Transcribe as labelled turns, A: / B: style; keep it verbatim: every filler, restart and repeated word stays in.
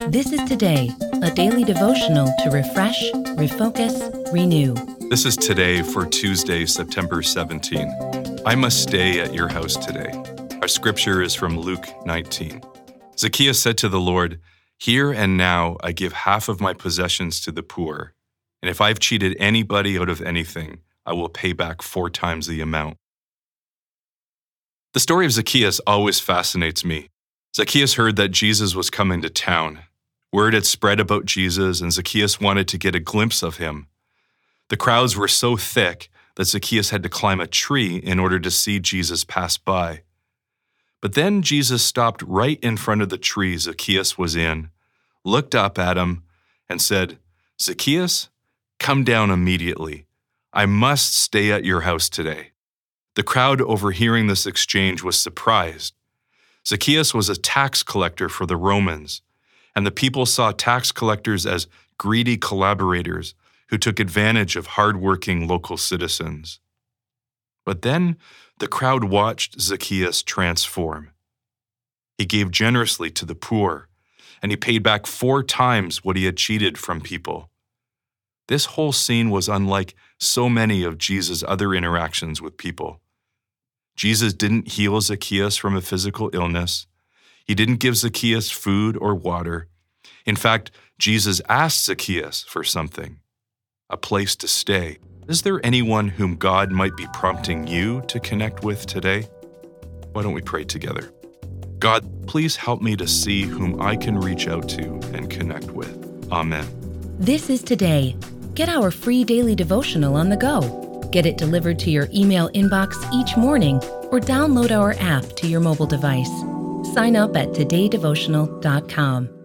A: This is Today, a daily devotional to refresh, refocus, renew.
B: This is Today for Tuesday, September seventeenth. I must stay at your house today. Our scripture is from Luke nineteen. Zacchaeus said to the Lord, "Here and now I give half of my possessions to the poor, and if I've cheated anybody out of anything, I will pay back four times the amount." The story of Zacchaeus always fascinates me. Zacchaeus heard that Jesus was coming to town. Word had spread about Jesus, and Zacchaeus wanted to get a glimpse of him. The crowds were so thick that Zacchaeus had to climb a tree in order to see Jesus pass by. But then Jesus stopped right in front of the tree Zacchaeus was in, looked up at him, and said, "Zacchaeus, come down immediately. I must stay at your house today." The crowd overhearing this exchange was surprised. Zacchaeus was a tax collector for the Romans, and the people saw tax collectors as greedy collaborators who took advantage of hard-working local citizens. But then the crowd watched Zacchaeus transform. He gave generously to the poor, and he paid back four times what he had cheated from people. This whole scene was unlike so many of Jesus' other interactions with people. Jesus didn't heal Zacchaeus from a physical illness. He didn't give Zacchaeus food or water. In fact, Jesus asked Zacchaeus for something, a place to stay. Is there anyone whom God might be prompting you to connect with today? Why don't we pray together? God, please help me to see whom I can reach out to and connect with. Amen.
A: This is Today. Get our free daily devotional on the go. Get it delivered to your email inbox each morning or download our app to your mobile device. Sign up at today devotional dot com.